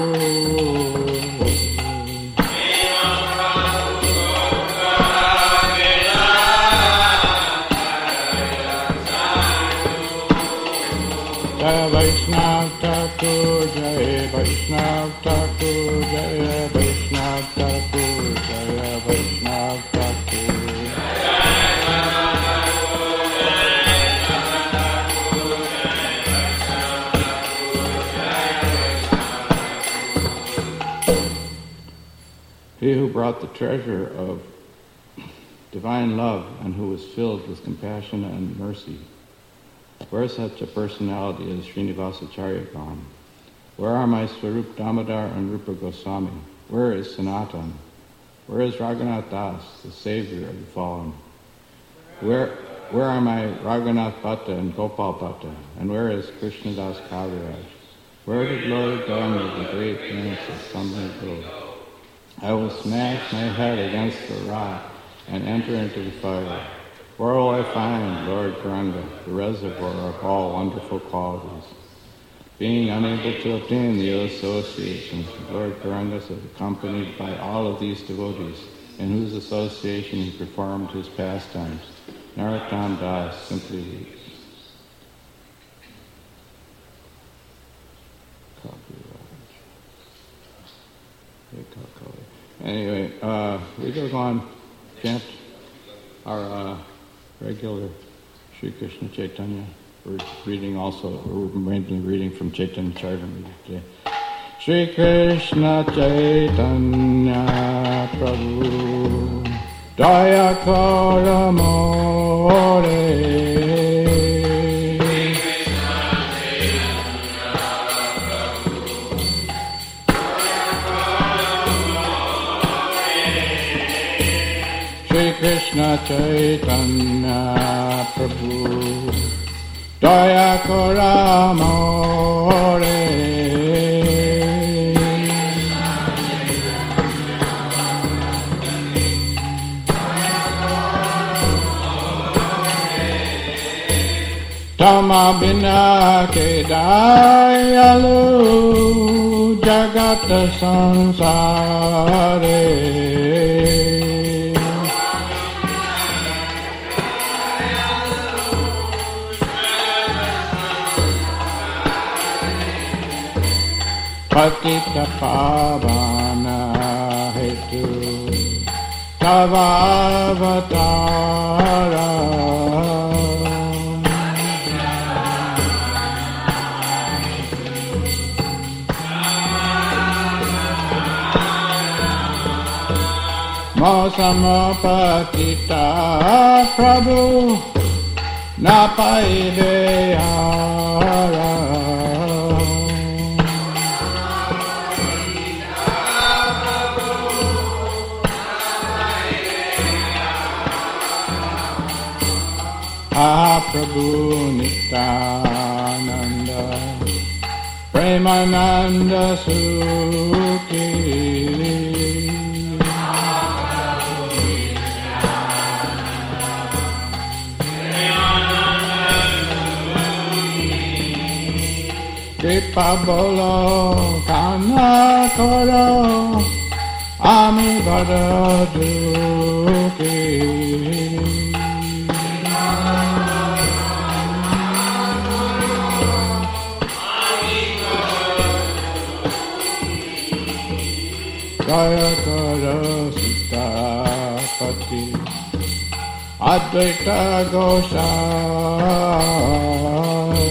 Jai Vaishnav Thakur, Jai Vaishnav Thakur, Jai Vaishnav Thakur, Jai Vaishnav Thakur. He who brought the treasure of divine love and who was filled with compassion and mercy. Where is such a personality as Srinivasacharya gone? Where are my Swarup Damodar and Rupa Goswami? Where is Sanatan? Where is Raghunath Das, the savior of the fallen? Where are my Raghunath Bhatta and Gopal Bhatta? And where is Krishnadas Kaviraj? Where did Lord Ganga, the great prince, suddenly go? I will smash my head against the rock and enter into the fire. Where will I find Lord Gauranga, the reservoir of all wonderful qualities? Being unable to obtain the association, Lord Gauranga is accompanied by all of these devotees, in whose association he performed his pastimes. Narottam Das simply weeps. Anyway, we go on chant our regular Sri Krishna Chaitanya. We're mainly reading from Chaitanya Charitamrita today. Sri Krishna Chaitanya Prabhu Daya Kara More Krishna Chaitanya Prabhu Daya Kara More Tama Bina Ke Dayalu Jagata Sansare Patita Pavana Hetu Tavavatara Mosama Patita Prabhu Napaideyara Prabhu Nityananda Premananda Sukhi Kripa Bolo Kana Koro Ami Bhara Dukhi Jaya Kara Sitapati Advaita Gosai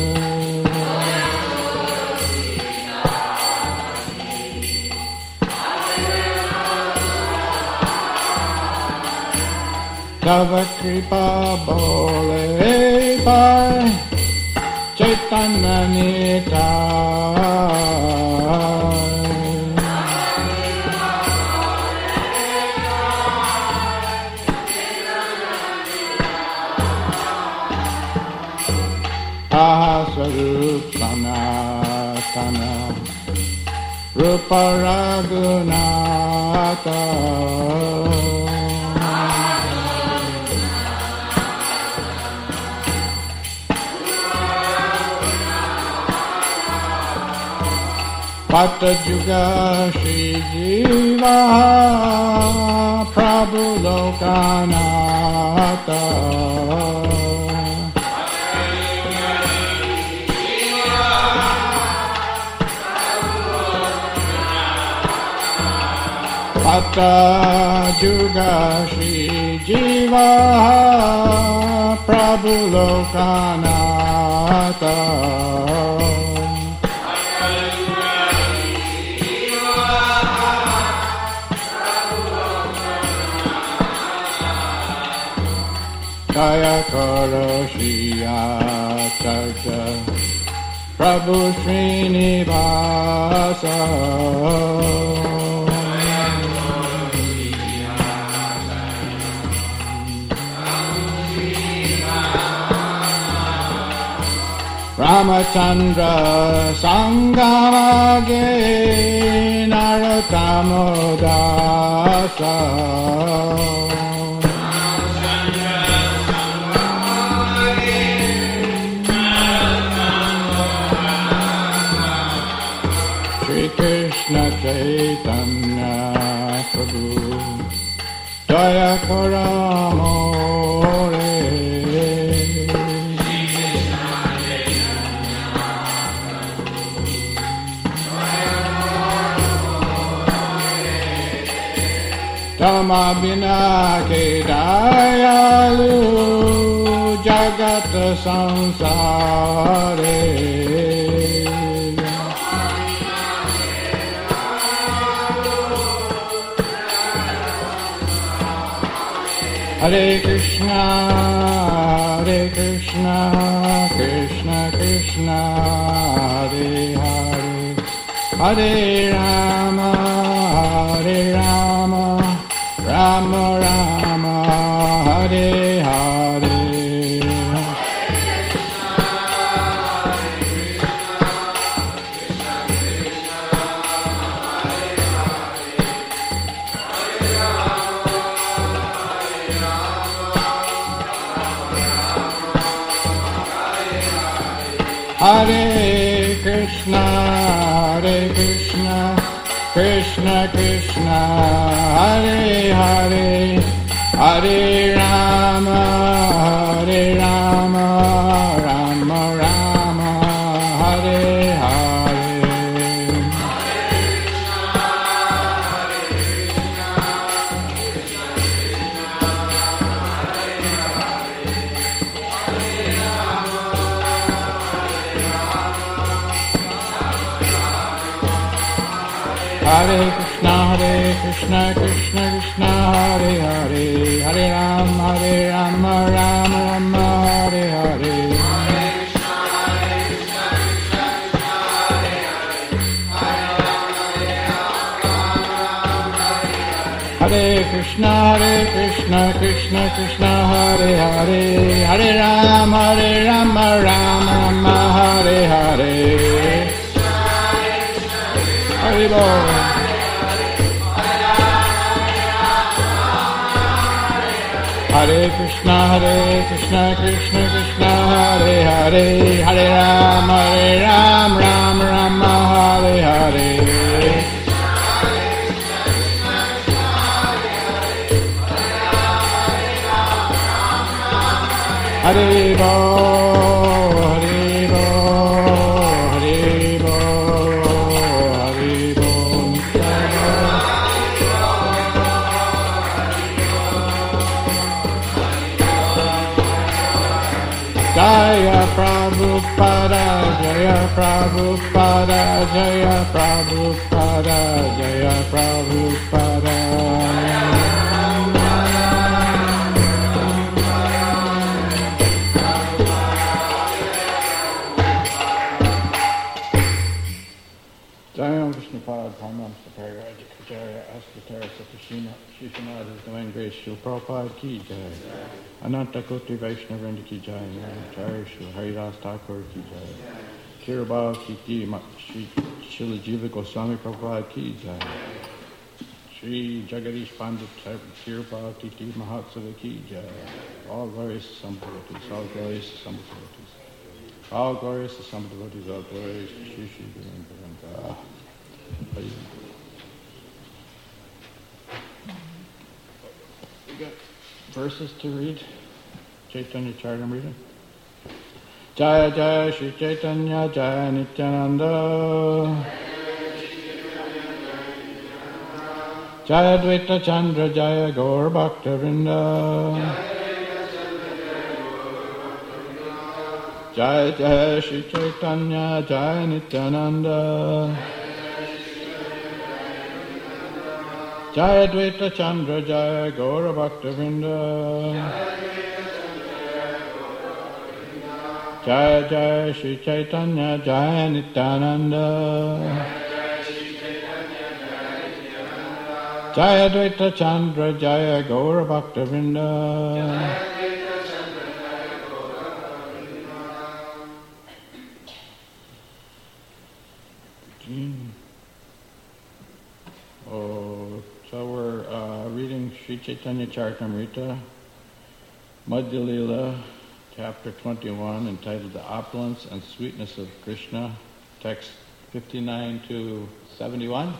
Tava Kripa Bole Pai Chaitanya Nitai Sarup Sanatana Rupa Raghunatha Pata Juga Shri Jiva Prabhu Lokanata Pata Juga Shri Jiva Prabhu Lokanata Jaya Karo Shri Acharya Prabhu Srinivasa Ramachandra Sangamage Narottamodasa Krishna Chaitanya Prabhu Jaya Karamore Dhamma Bina Ke Dayalu Jagat Sansare Hare Krishna, Krishna Krishna, Hare Hare, Hare Rama, Rama Rama, Hare Hare. Hare Krishna, Krishna Krishna, Hare Hare, Hare Rama, Rama Rama, Hare Hare. Hare Krishna, Krishna Krishna, Hare Hare, Hare Rama, Rama Rama, Hare Hare. Hare Krishna, Krishna Krishna, Hare Hare, Hare Rama, Rama Rama, Hare Hare. Hare Bol. Hare Krishna, Krishna Krishna, Hare Hare, Hare Rama, Rama Hare Hare. Hare Bol, Hare Bol, Hare Bol, Hare Bol. Jaya Prabhupada, Jaya Prabhupada, Jaya Prabhupada, Jaya Prabhupada. Jaya Vishnupada, Paramahamsa Parayajikacharya, Astatara Satashina, Shishanad, His Divine Grace, Srila Prabhupada Ki Jai, Ananta Koti Vaishnavrinda Ki Jai, Jai Srila Haridas Thakur Ki Jai, Kirabha Ki Ti, Srila Jiva Goswami Prabhupada Ki Jai, Sri Jagadish Pandit Kirabha Ki Ti Mahatsava Ki Jai, all glorious assembled devotees, all glorious assembled devotees, all glorious assembled devotees, all glorious Shri Shri Guru Govinda. We got verses to read. Chaitanya Charitamrita. Jaya Jaya Shri Chaitanya Jaya Nityananda. Jaya Dvaita Chandra Jaya Gaur Bhakta Vrinda. Jaya Jaya Shri Chaitanya Jaya Nityananda. Jaya Dvaita Chandra Jaya Gaur Bhakta Vrinda. Jaya Jaya Shri Chaitanya Jaya Nityananda. Jaya Dvaita Chandra Jaya Gaur Bhakta Vrinda. So we're reading Sri Chaitanya Charitamrita, Madhya Lila, chapter 21, entitled The Opulence and Sweetness of Krishna, text 59 to 71.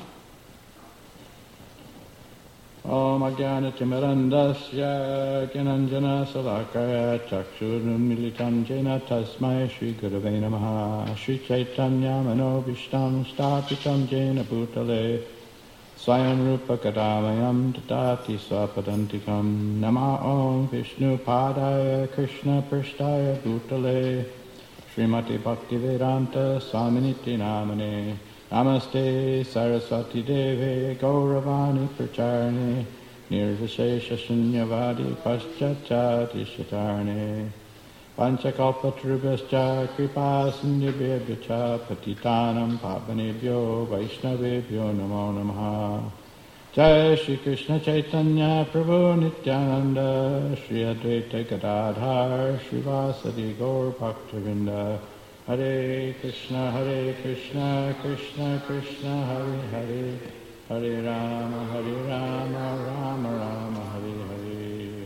Om Ajnanatimmirandasya Gyananjana Salakaya Chakshurunmilitam Jena Tasmai Shri Gurave Namaha Shri Chaitanya Manobishtam Stapitam Jena Bhutale Swayam Rupa Kadamayam Tatati Swapadantikam Nama Om Vishnu Padaya Krishna Prashtaya Bhutale Srimati Bhaktivedanta Swaminiti Namane Namaste Saraswati Deve Gauravani Pracharne Nirvishesha Shunyavadi Paschachati Shatarne Panchakalpatrubhascha Kripa Sindhibhebhyacha Patitanam Pavanebhyo Vaishnavebhyo Namo Namaha Jai Shri Krishna Chaitanya Prabhu Nityananda Shri Advaita Gadadhar Shri Vasadi Gaur Bhaktavinda Hare Krishna, Krishna Krishna, Hare Hare, Hare Rama, Rama Rama, Hare Hare.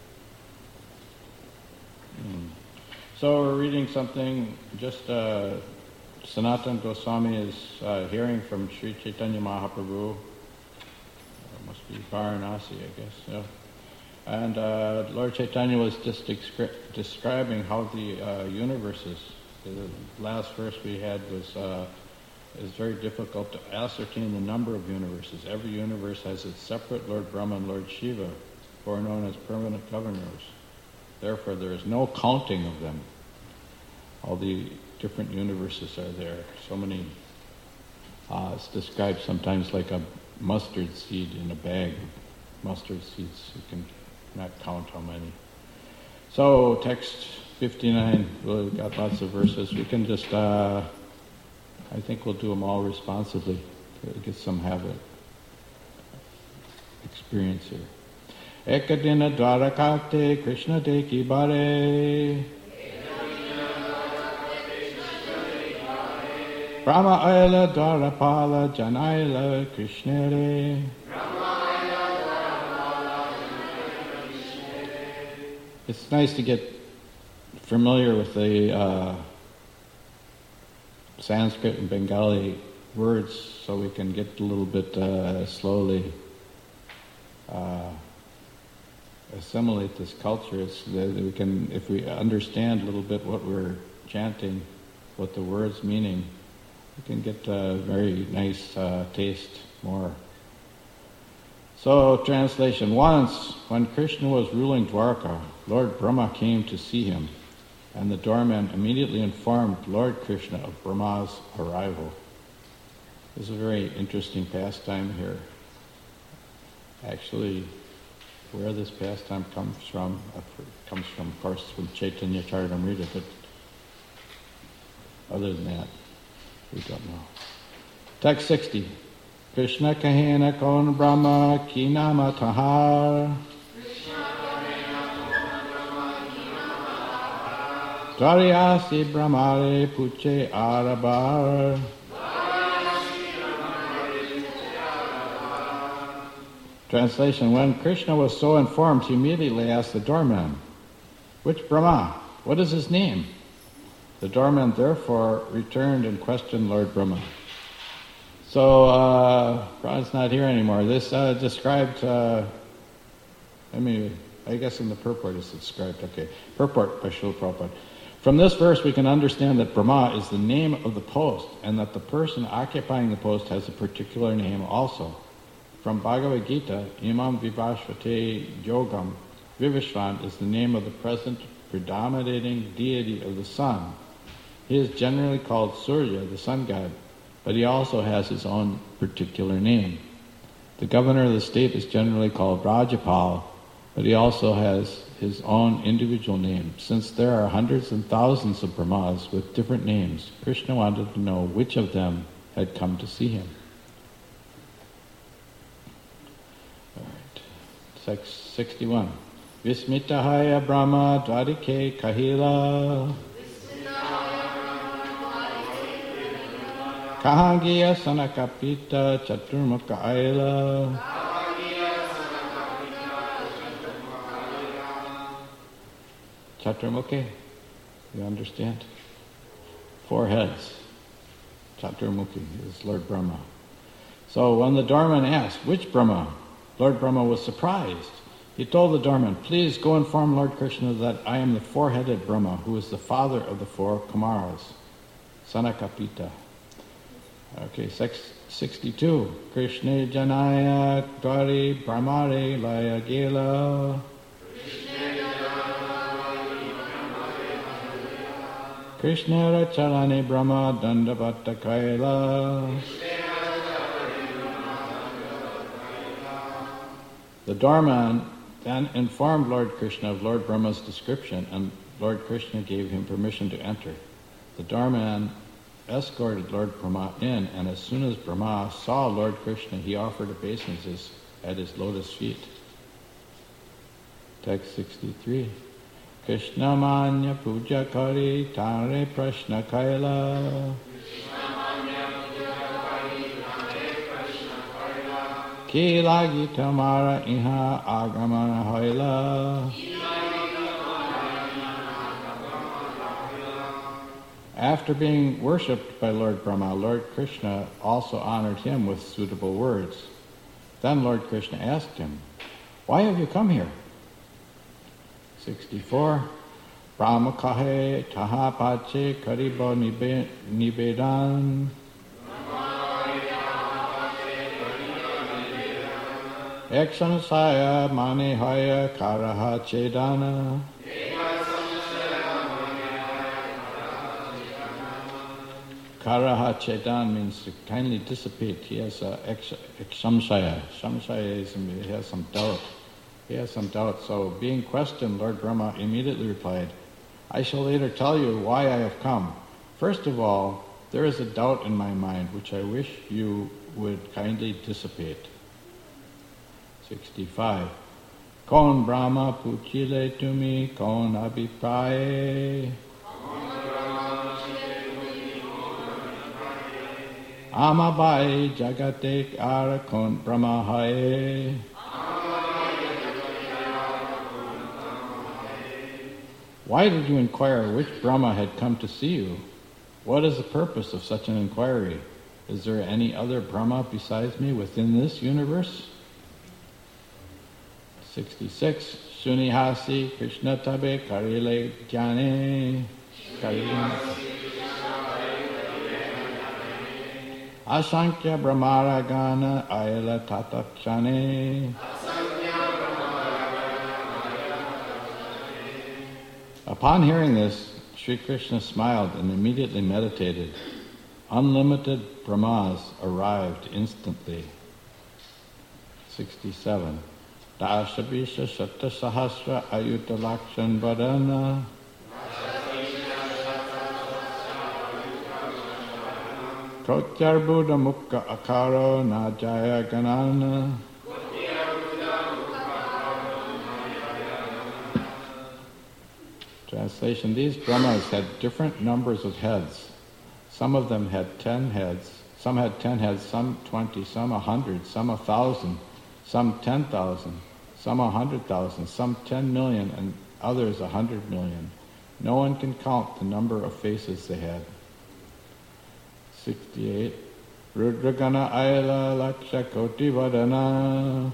So we're reading something, just Sanatana Goswami is hearing from Sri Chaitanya Mahaprabhu. It must be Varanasi, I guess. Yeah. And Lord Chaitanya was just describing how the universe is. The last verse we had was, it's very difficult to ascertain the number of universes. Every universe has its separate Lord Brahma and Lord Shiva, who are known as permanent governors. Therefore, there is no counting of them. All the different universes are there. So many, it's described sometimes like a mustard seed in a bag of mustard seeds. You can not count how many. So, text 59, we've got lots of verses. We can just, I think we'll do them all responsibly to get some habit experience here. Ekadina dvarakate Krishna deki bare Brahma ayla dvarapala janayla Krishnere. It's nice to get familiar with the Sanskrit and Bengali words, so we can get a little bit slowly assimilate this culture. It's that we can, if we understand a little bit what we're chanting, what the words meaning, we can get a very nice taste more. So, translation. Once, when Krishna was ruling Dwarka, Lord Brahma came to see him, and the doorman immediately informed Lord Krishna of Brahma's arrival. This is a very interesting pastime here. Actually, where this pastime comes from, of course, from Chaitanya Charitamrita, but other than that, we don't know. Text 60. Krishna kahena kon Brahma ki nama tahar Dvaryasi Brahmare puche arabar. Translation. When Krishna was so informed, he immediately asked the doorman, "Which Brahma? What is his name?" The doorman therefore returned and questioned Lord Brahma. So, Ron's not here anymore. This described, I guess in the purport it's described, okay. Purport by Srila Prabhupada. From this verse we can understand that Brahma is the name of the post, and that the person occupying the post has a particular name also. From Bhagavad Gita, Imam Vivashvate Yogam, Vivishvan is the name of the present predominating deity of the sun. He is generally called Surya, the sun god, but he also has his own particular name. The governor of the state is generally called Rajapal, but he also has his own individual name. Since there are hundreds and thousands of Brahmas with different names, Krishna wanted to know which of them had come to see him. All right. 61. Vismitahaya Brahma Dvarike Kahila Kahangiya Sanakapita Chaturmukha Aila Chaturmukhi, you understand? 4 heads. Chaturmukhi is Lord Brahma. So when the doorman asked, which Brahma? Lord Brahma was surprised. He told the doorman, please go inform Lord Krishna that I am the 4-headed Brahma, who is the father of the 4 Kumaras, Sanakapita. Okay, 62. Krishna Janaya Dwari Brahmare Laya Gela. Krishna Racharane Brahma Dandavata Kaila. The doorman then informed Lord Krishna of Lord Brahma's description, and Lord Krishna gave him permission to enter. The doorman escorted Lord Brahma in, and as soon as Brahma saw Lord Krishna, he offered obeisances at his lotus feet. Text 63. Krishna Manya Puja Kari Tare Prashna Kaila Kila Gita Mara Iha Agamana Haila. After being worshipped by Lord Brahma, Lord Krishna also honored him with suitable words. Then Lord Krishna asked him, why have you come here? 64. Brahma kahe taha pache karibo nibedan. Eksamsaya mane haya karaha chedana. Karaha chedan means to kindly dissipate. He has eksamsaya. Samsaya is he has some doubt. He has some doubt. So being questioned, Lord Brahma immediately replied, I shall later tell you why I have come. First of all, there is a doubt in my mind which I wish you would kindly dissipate. 65. Kon Brahma puchile tumi kon abhipraye. Amabai jagatek ara kon Brahma haye. Why did you inquire which Brahma had come to see you? What is the purpose of such an inquiry? Is there any other Brahma besides me within this universe? 66. Sunihasi Krishna tabe karile jnane. Asankya Brahmaragana ayala tatakshane. Upon hearing this, Sri Krishna smiled and immediately meditated. Unlimited Brahmas arrived instantly. 67. Dashabisha Satta Sahasra Ayuta Lakshan Vadana. Kotyar Buddha Mukha Akaro Najaya Ganana. Translation: these Brahmas had different numbers of heads. Some of them had 10 heads, some had 10 heads, some 20, some 100, some 1,000, some 10,000, some 100,000, some 10 million, and others 100 million. No one can count the number of faces they had. 68. Rudragana Aila Laksha Koti Vadana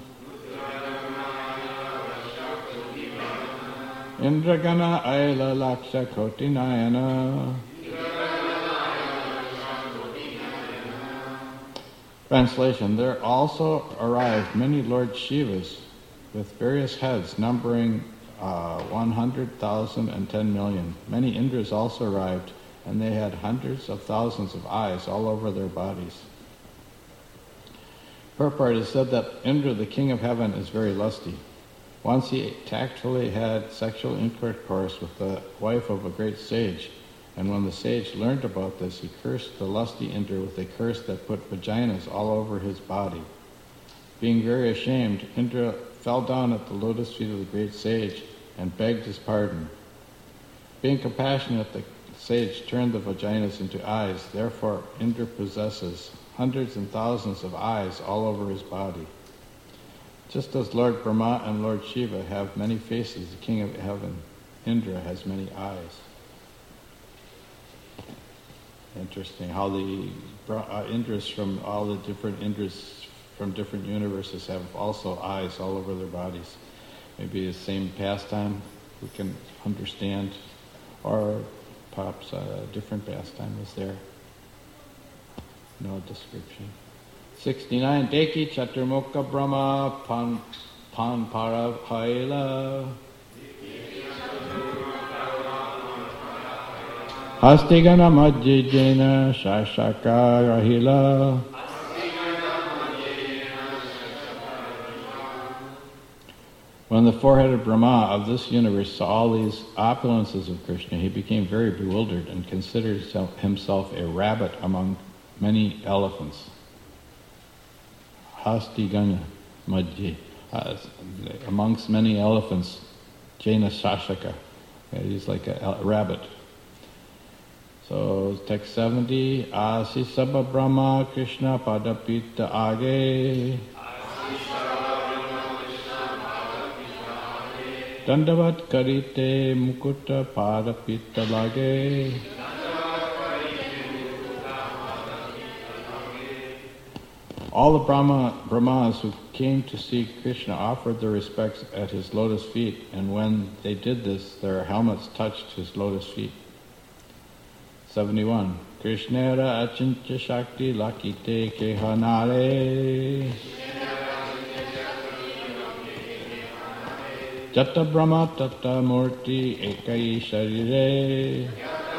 Indragana Aila Laksha Koti Nayana. Translation: There also arrived many Lord Shivas with various heads numbering 100,000 and 10 million. Many Indras also arrived, and they had hundreds of thousands of eyes all over their bodies. Purport is said that Indra, the king of heaven, is very lusty. Once he tactfully had sexual intercourse with the wife of a great sage, and when the sage learned about this, he cursed the lusty Indra with a curse that put vaginas all over his body. Being very ashamed, Indra fell down at the lotus feet of the great sage and begged his pardon. Being compassionate, the sage turned the vaginas into eyes. Therefore, Indra possesses hundreds and thousands of eyes all over his body. Just as Lord Brahma and Lord Shiva have many faces, the king of heaven, Indra, has many eyes. Interesting how the Indras from all the different Indras from different universes have also eyes all over their bodies. Maybe the same pastime we can understand, or perhaps a different pastime is there. No description. 69. Deki Chaturmukha Brahma Panparabhaila Hastigana Majjijena Shashaka Rahila. When the four-headed Brahma of this universe saw all these opulences of Krishna, he became very bewildered and considered himself a rabbit among many elephants. Hastigana Majji, amongst many elephants, Jaina Shashaka, he's like a rabbit. So text 70, Asi Sabha Brahma Krishna Padapita Age Dandavat Karite Mukuta Padapita Lage. All the Brahmas who came to see Krishna offered their respects at his lotus feet, and when they did this, their helmets touched his lotus feet. 71. Krishnera Achintya Shakti Lakite Kehanare Jata Brahma Tata Murti Ekai Sharire.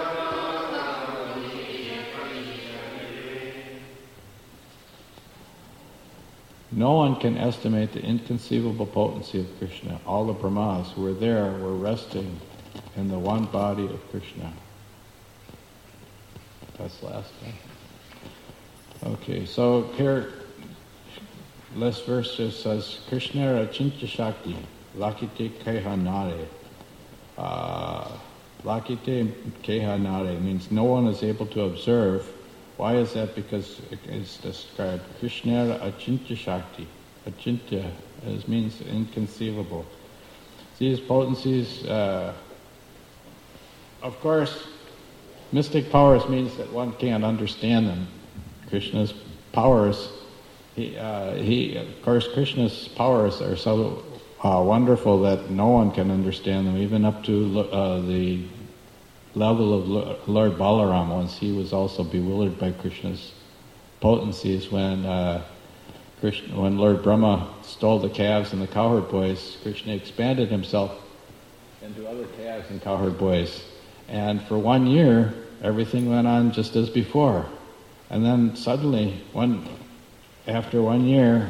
No one can estimate the inconceivable potency of Krishna. All the Brahmas who were there were resting in the one body of Krishna. That's last time. Okay, so here, last verse just says, Krishna Achintya Shakti, Lakite Kehanare. Lakite Kehanare means no one is able to observe. Why is that? Because it's described Krishna Achintya Shakti. Achintya means inconceivable. These potencies, of course, mystic powers means that one can't understand them. Krishna's powers, of course, Krishna's powers are so wonderful that no one can understand them, even up to the level of Lord Balaram. Once he was also bewildered by Krishna's potencies when Lord Brahma stole the calves and the cowherd boys. Krishna expanded himself into other calves and cowherd boys. And for 1 year, everything went on just as before. And then suddenly, after 1 year,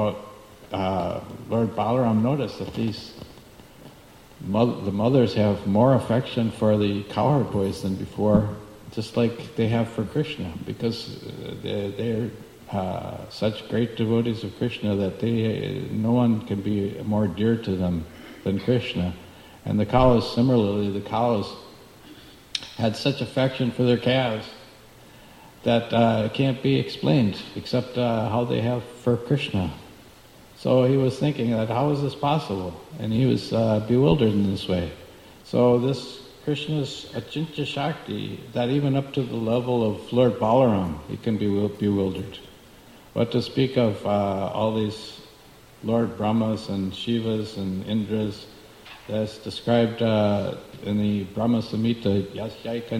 Lord Balaram noticed that the mothers have more affection for the cowherd boys than before, just like they have for Krishna, because they're such great devotees of Krishna that no one can be more dear to them than Krishna. And the cows, similarly, had such affection for their calves that it can't be explained except how they have for Krishna. So he was thinking that how is this possible? And he was bewildered in this way. So this Krishna's Achintya Shakti, that even up to the level of Lord Balaram, he can be bewildered. What to speak of all these Lord Brahmas and Shivas and Indras, that's described in the Brahma Samhita, Yasyaika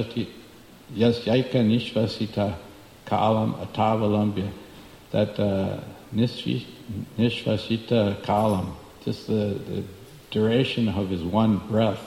Nishvasita Kalam Atavalambya, that Nishvasita Kalam, just the duration of his one breath.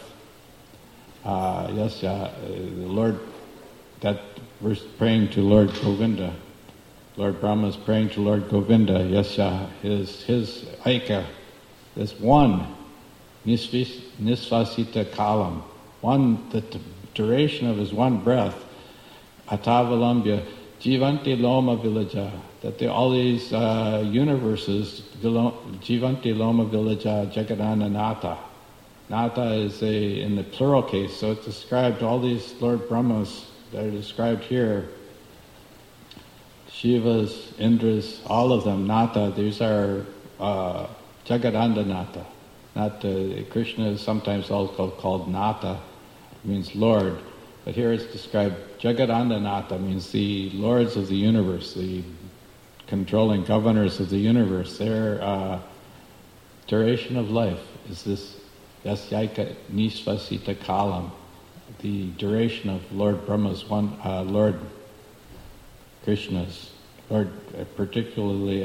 The Lord, that we're praying to Lord Govinda. Lord Brahma is praying to Lord Govinda. Yasya, his Aika, this one, Nisvasita Kalam, one, the duration of his one breath, Atavalambya, Jivanti Loma Villaja, that all these universes, Jivanti Loma Villaja Jagadana Nata. Nata is in the plural case, so it described all these Lord Brahmas that are described here. Shivas, Indras, all of them, Nata, these are Jagadanda Nata. Krishna is sometimes also called Nata, means Lord, but here it's described Jagadanda Nata, means the lords of the universe, the controlling governors of the universe. Their duration of life is this Yasyaika Nisvasita Kalam, the duration of Lord Brahma's one, Lord Krishna's, Lord, particularly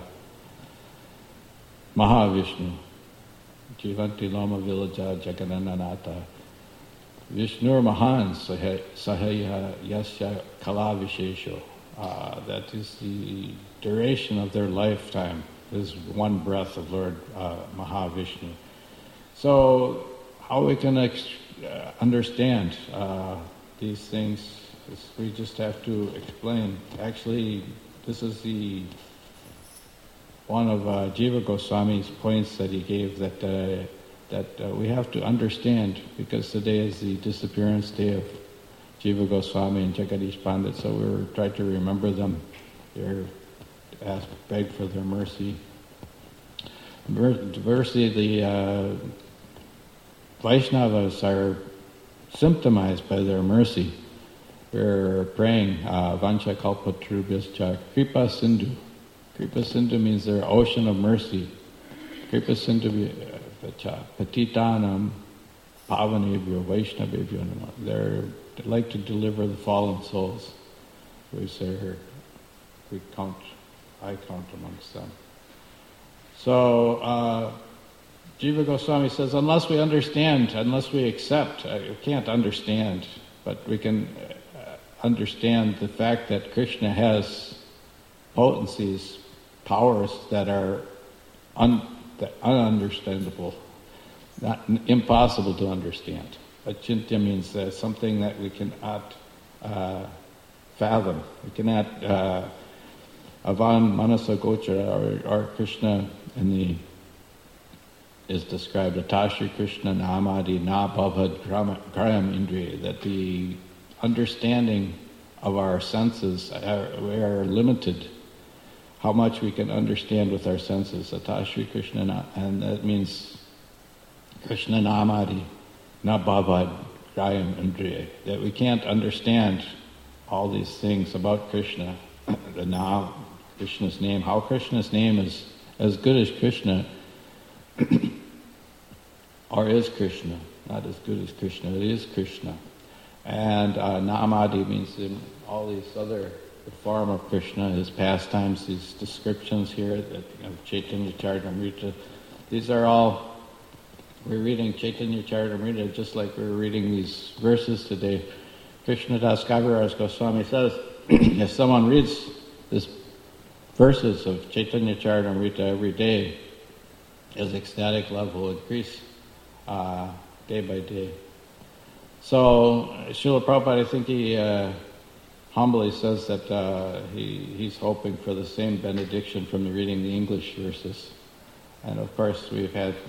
Mahavishnu, Jivanti Loma Villaja Jaganananata, Vishnur Mahan Sahaya Yasya Kala Vishesho. That is the duration of their lifetime, is one breath of Lord Mahavishnu. So, how we can understand these things, we just have to explain. Actually, this is one of Jiva Goswami's points that he gave, that we have to understand, because today is the disappearance day of Jiva Goswami and Jagadish Pandit, so we're trying to remember them, beg for their mercy. Mercy, the Vaishnavas are symptomized by their mercy. We're praying, Vancha Kalpatrubhyascha Kripa Sindhu. Kripa Sindhu means they're ocean of mercy. Kripa Sindhu Patitanam Pavanebhyo Vaishnavebhyo Namah. They like to deliver the fallen souls. We say here, I count amongst them. So, Jiva Goswami says, unless we understand, unless we accept, we can't understand, but we can understand the fact that Krishna has potencies, powers that are ununderstandable, impossible to understand. Achintya means something that we cannot fathom. We cannot avan manasa gochara, or Krishna is described, Atashri Krishna Namadi Na Bhavad Grayam Indriya, that the understanding of our senses, we are limited, how much we can understand with our senses. Atashri Krishna, and that means Krishna Namadi Na Bhavad Grayam Indriya, that we can't understand all these things about Krishna, Krishna's name, how Krishna's name is as good as Krishna, or is Krishna, not as good as Krishna, it is Krishna. And Namadi means in all these other, the form of Krishna, his pastimes, these descriptions here of Chaitanya Charitamrita. These are all, we're reading Chaitanya Charitamrita just like we're reading these verses today. Krishna Das Kaviraj Goswami says, if someone reads these verses of Chaitanya Charitamrita every day, his ecstatic level will increase day by day. So, Srila Prabhupada, I think he humbly says that he's hoping for the same benediction from reading the English verses. And of course, we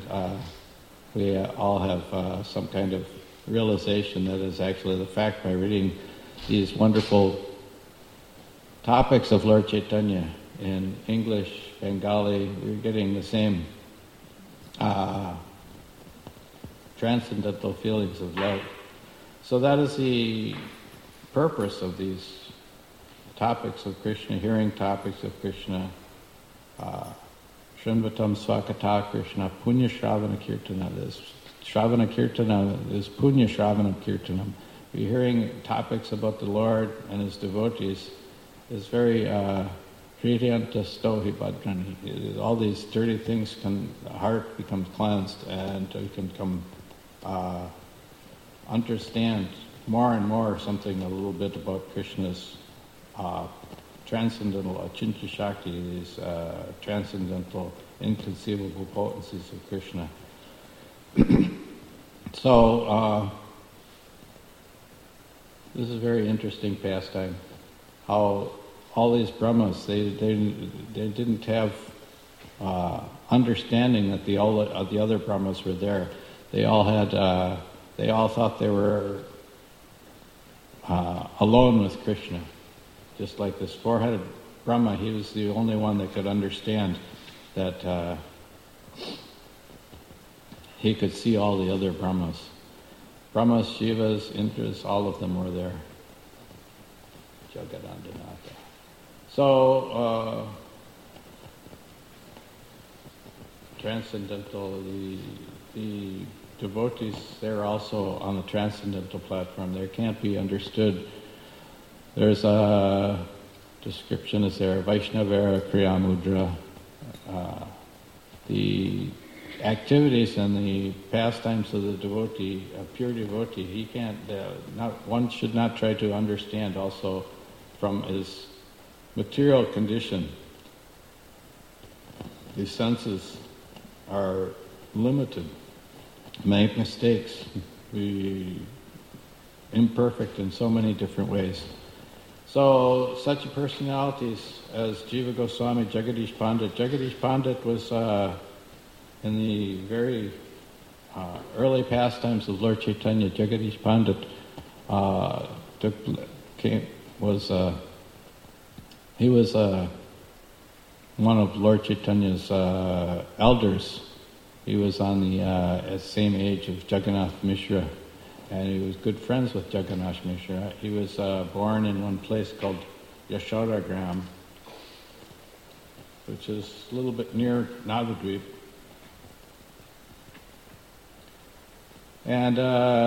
all have some kind of realization that is actually the fact by reading these wonderful topics of Lord Chaitanya in English, Bengali. We're getting the same transcendental feelings of love So that is the purpose of these topics of Krishna, hearing topics of Krishna. Shrinvatam Swakata Krishna, Punya Shravana Kirtana. This Shravana Kirtana is Punya Shravana Kirtanam. We're hearing topics about the Lord and His devotees is very Hridyanta Stohi Bhadrani. All these dirty things the heart becomes cleansed, and we can come understand more and more something a little bit about Krishna's transcendental Achintya Shakti, these transcendental, inconceivable potencies of Krishna. So, this is a very interesting pastime. How all these Brahmas, they didn't have understanding that the other Brahmas were there. They all thought they were alone with Krishna. Just like this four-headed Brahma, he was the only one that could understand that he could see all the other Brahmas. Brahmas, Shivas, Indras, all of them were there. Jagadandanatha. So, transcendental, the devotees, they're also on the transcendental platform. They can't be understood. There's a description is there, Vaishnavara Kriyamudra. The activities and the pastimes of the devotee, a pure devotee, he can't, one should not try to understand also from his material condition. His senses are limited, make mistakes, imperfect in so many different ways. So, such personalities as Jiva Goswami, Jagadish Pandit. Jagadish Pandit was in the very early pastimes of Lord Chaitanya. Jagadish Pandit he was one of Lord Chaitanya's elders. He was on the same age of Jagannath Mishra, and he was good friends with Jagannath Mishra. He was born in one place called Yashodagram, which is a little bit near Navadvip. And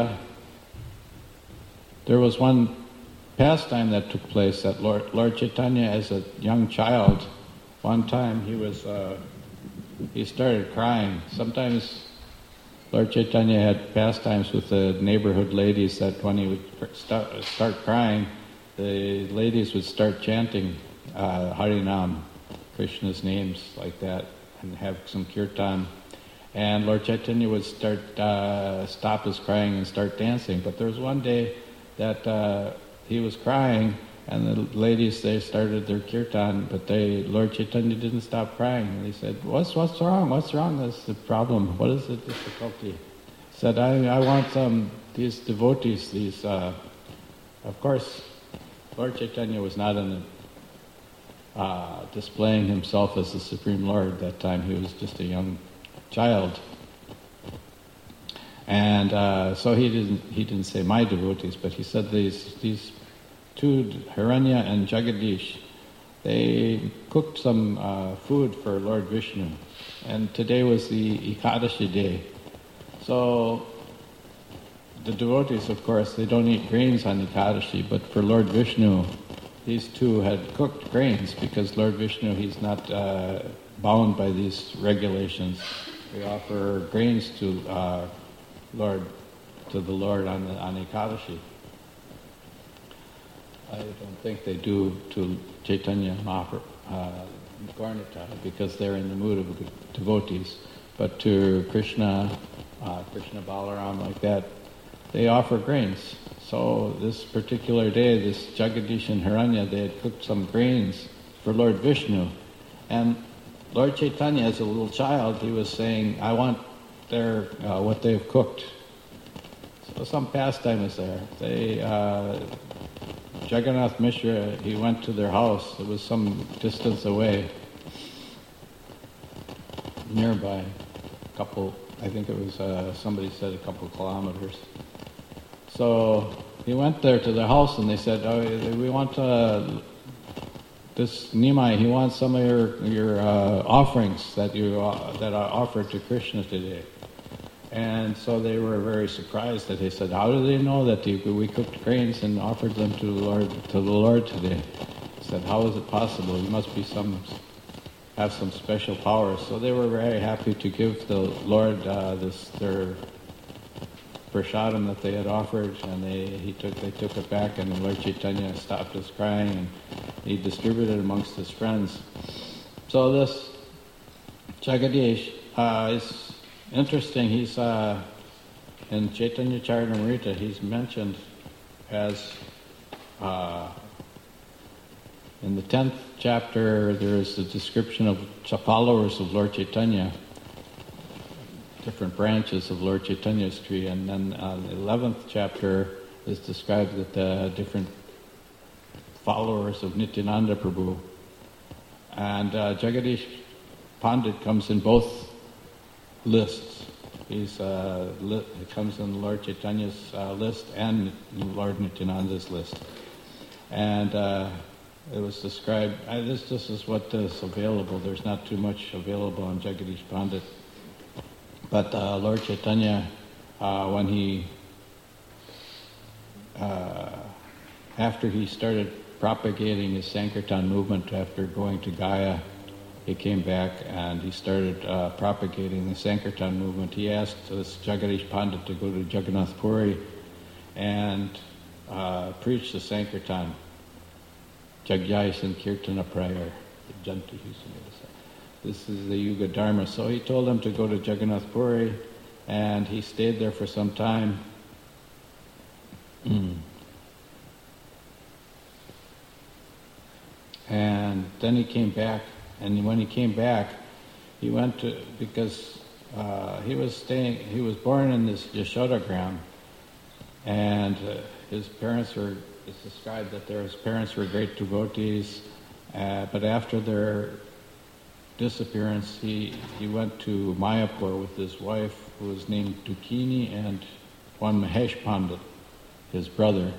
there was one pastime that took place that Lord Chaitanya, as a young child, one time he started crying. Sometimes Lord Chaitanya had pastimes with the neighborhood ladies that when he would start crying, the ladies would start chanting Harinam, Krishna's names like that, and have some kirtan. And Lord Chaitanya would stop his crying and start dancing. But there was one day that he was crying, and the ladies, they started their kirtan, but Lord Chaitanya didn't stop crying. And he said, what's wrong? What's wrong? That's the problem. What is the difficulty? He said, I want these devotees, of course, Lord Chaitanya was not displaying himself as the Supreme Lord at that time. He was just a young child. And so he didn't say my devotees, but he said these two, Hiranya and Jagadish, they cooked some food for Lord Vishnu. And today was the Ekadashi day. So the devotees, of course, they don't eat grains on Ekadashi, but for Lord Vishnu, these two had cooked grains because Lord Vishnu, he's not bound by these regulations. We offer grains to the Lord on Ekadashi. I don't think they do to Chaitanya Mahaprabhu, Gaurnita, because they're in the mood of devotees. But to Krishna Balaram, like that, they offer grains. So this particular day, this Jagadish and Hiranya, they had cooked some grains for Lord Vishnu. And Lord Chaitanya, as a little child, he was saying, I want what they've cooked. So some pastime is there. Jagannath Mishra, he went to their house. It was some distance away, nearby, I think it was, somebody said a couple of kilometers. So he went there to the house and they said, "Oh, we want this Nimai. He wants some of your offerings that that are offered to Krishna today." And so they were very surprised that they said, "How do they know that we cooked grains and offered them to the Lord today?" He said, "How is it possible? You must be have some special powers." So they were very happy to give the Lord their prashadam that they had offered, and they took it back, and Lord Chaitanya stopped his crying and he distributed it amongst his friends. So this Jagadish is interesting. He's in Chaitanya Charitamrita. He's mentioned as in the 10th chapter. There is a description of followers of Lord Chaitanya, different branches of Lord Chaitanya's tree, and then the 11th chapter is described that the different followers of Nityananda Prabhu. And Jagadish Pandit comes in both lists. He comes in Lord Chaitanya's list and Lord Nityananda's list. And it was described, this is what is available. There's not too much available on Jagadish Pandit. But Lord Chaitanya, when after he started propagating his Sankirtan movement, after going to Gaya, he came back and he started propagating the Sankirtan movement. He asked this Jagadish Pandit to go to Jagannath Puri and preach the Sankirtan, Jagyai Sankirtana Prayer. This is the Yuga Dharma. So he told him to go to Jagannath Puri, and he stayed there for some time. And then he came back, and when he came back, he went to, because he was born in this Yashodagram, and his parents it's described that his parents were great devotees, but after their disappearance, he went to Mayapur with his wife, who was named Dukini, and one Mahesh Pandit, his brother.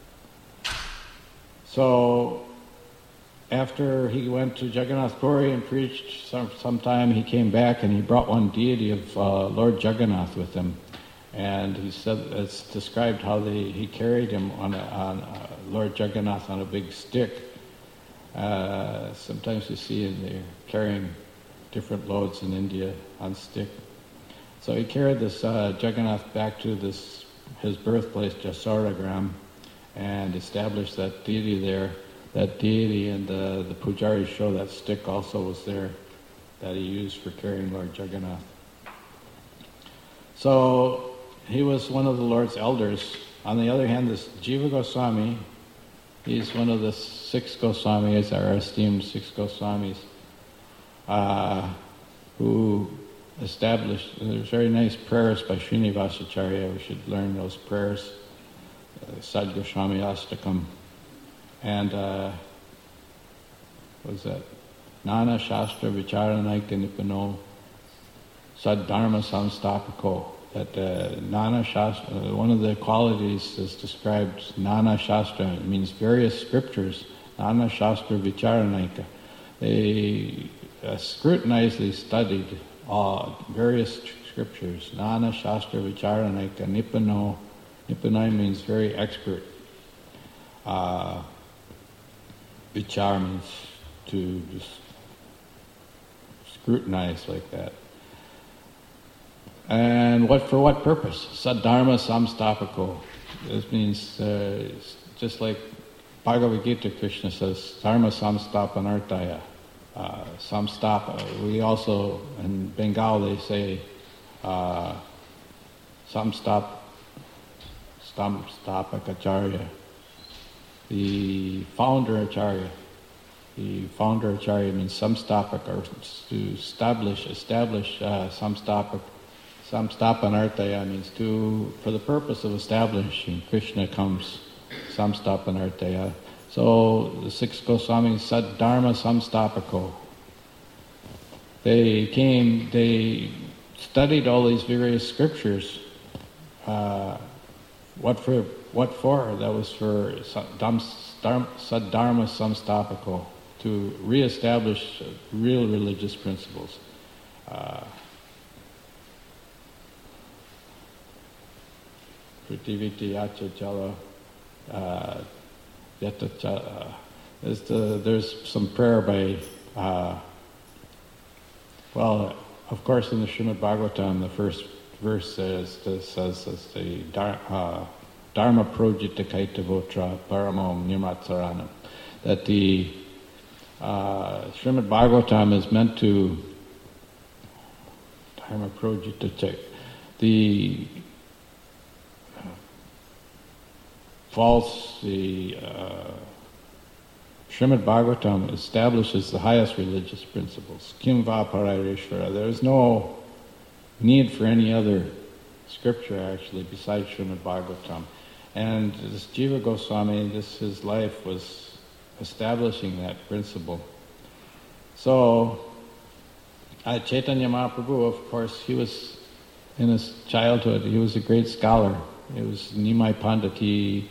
So after he went to Jagannath Puri and preached some time, he came back and he brought one deity of Lord Jagannath with him. And he said, it's described how he carried him on Lord Jagannath on a big stick. Sometimes you see they're carrying different loads in India on stick. So he carried this Jagannath back to his birthplace, Jasaragram, and established that deity there. That deity, and the pujaris show that stick also was there that he used for carrying Lord Jagannath. So he was one of the Lord's elders. On the other hand, this Jiva Goswami, he's one of the 6 Goswamis, our esteemed 6 Goswamis, who established, there's very nice prayers by Srinivasacharya. We should learn those prayers, Sad Goswami Astakam. And what was that? Nana Shastra Vicharanaika Nipano Sad Dharma Samstapako. That Nana Shastra, one of the qualities is described, Nana Shastra, it means various scriptures. Nana Shastra Vicharanaika. They scrutinizedly studied various scriptures. Nana Shastra Vicharanaika Nipano. Nipanai means very expert. Vichar means to just scrutinize like that. And for what purpose? Sadharma Samstapako. This means just like Bhagavad Gita, Krishna says, Dharma Samstapanartaya. Samstapa. We also, in Bengal, they say Samstapakacharya. The founder Acharya. The founder Acharya means samstapak, or to establish samstapak. Samstapanartaya means for the purpose of establishing. Krishna comes, samstapanartaya. So the 6 Goswamis said Dharma Samstapako. They studied all these various scriptures What for? That was for Saddharma Samstapako, to reestablish real religious principles. Prativiti Achala there's some prayer by, of course in the Srimad Bhagavatam, the first verse says the Dharma Projita Kaitavotra Paramom Nirmatsaranam, that the Srimad Bhagavatam is meant to Dharma Projita check the Srimad Bhagavatam establishes the highest religious principles. Kim va parayreshvara. There is no need for any other scripture actually besides Srimad Bhagavatam. And this Jiva Goswami, his life was establishing that principle. So, Chaitanya Mahaprabhu, of course, he was, in his childhood, he was a great scholar. He was Nimai Pandit.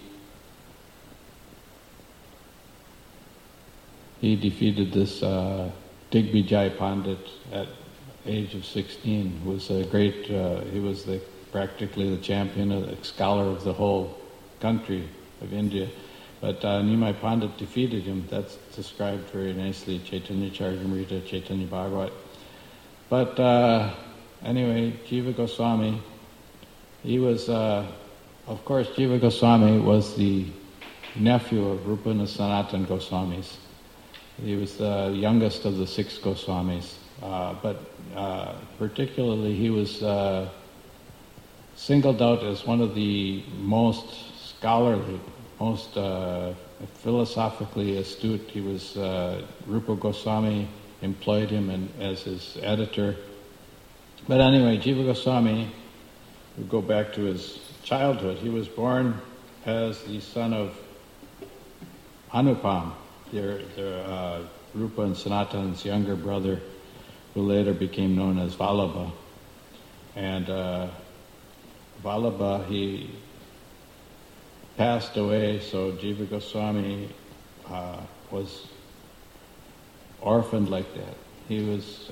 He defeated this Digvijay Pandit at age of 16. Who was a great. He was practically the champion, the scholar of the whole country of India. But Nimai Pandit defeated him. That's described very nicely, Chaitanya Charitamrita, Chaitanya Bhagavat. But anyway, Jiva Goswami, he was, of course, Jiva Goswami was the nephew of Rupa and Sanatana Goswamis. He was the youngest of the 6 Goswamis, but particularly he was singled out as one of the most scholarly, most philosophically astute. He was, Rupa Goswami employed him as his editor. But anyway, Jiva Goswami, we go back to his childhood. He was born as the son of Anupam, their Rupa and Sanatana's younger brother, who later became known as Vallabha. And Vallabha, he passed away, so Jiva Goswami was orphaned like that. He was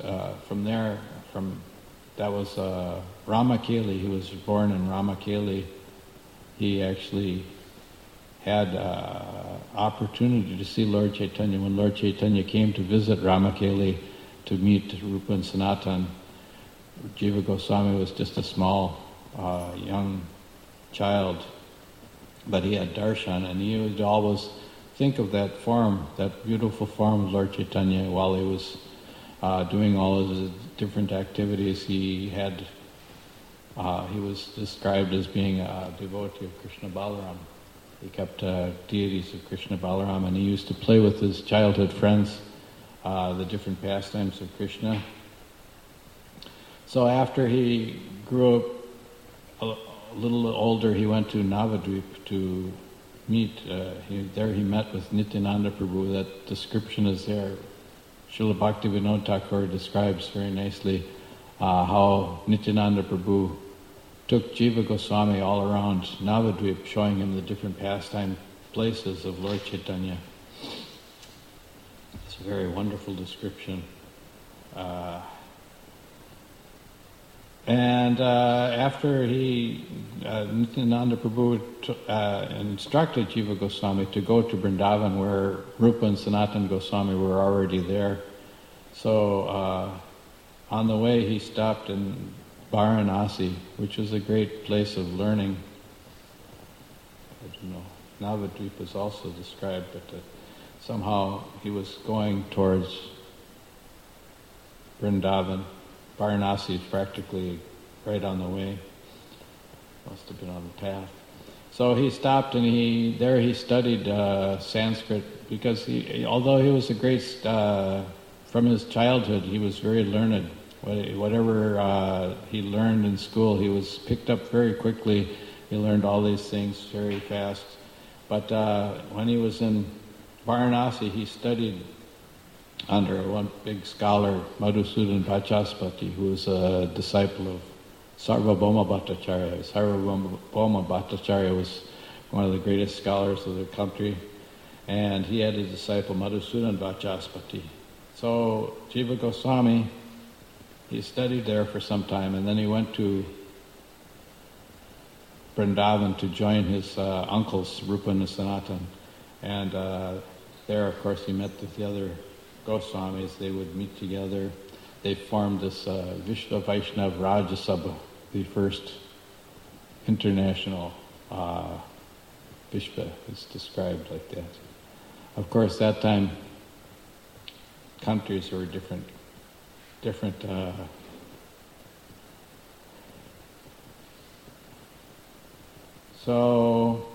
that was Ramakeli. He was born in Ramakeli. He actually had opportunity to see Lord Chaitanya. When Lord Chaitanya came to visit Ramakeli to meet Rupa and Sanatana, Jiva Goswami was just a small young child, but he had darshan, and he would always think of that form, that beautiful form of Lord Chaitanya while he was doing all of his different activities. He was described as being a devotee of Krishna Balaram. He kept deities of Krishna Balaram, and he used to play with his childhood friends the different pastimes of Krishna. So after he grew up a little older, he went to Navadvip to meet. There he met with Nityananda Prabhu. That description is there. Srila Bhaktivinoda Thakur describes very nicely how Nityananda Prabhu took Jiva Goswami all around Navadvip, showing him the different pastime places of Lord Chaitanya. It's a very wonderful description. And after Nityananda Prabhu instructed Jiva Goswami to go to Vrindavan, where Rupa and Sanatana Goswami were already there. So on the way he stopped in Varanasi, which was a great place of learning. I don't know, Navadvip is also described, but somehow he was going towards Vrindavan. Varanasi is practically right on the way. Must have been on the path. So he stopped and he studied Sanskrit, because although he was a great, from his childhood, he was very learned. Whatever he learned in school, he was picked up very quickly. He learned all these things very fast. But when he was in Varanasi, he studied under one big scholar, Madhusudan Vachaspati, who was a disciple of Sarvabhauma Bhattacharya. Sarvabhauma Bhattacharya was one of the greatest scholars of the country, and he had a disciple, Madhusudan Vachaspati. So Jiva Goswami, he studied there for some time, and then he went to Vrindavan to join his uncles, Rupa and Sanatan. And there, of course, he met with the other Goswamis. They would meet together. They formed this Vishnu Vaishnav Rajya Sabha, the first international Vishva is described like that. Of course, that time, countries were different. So,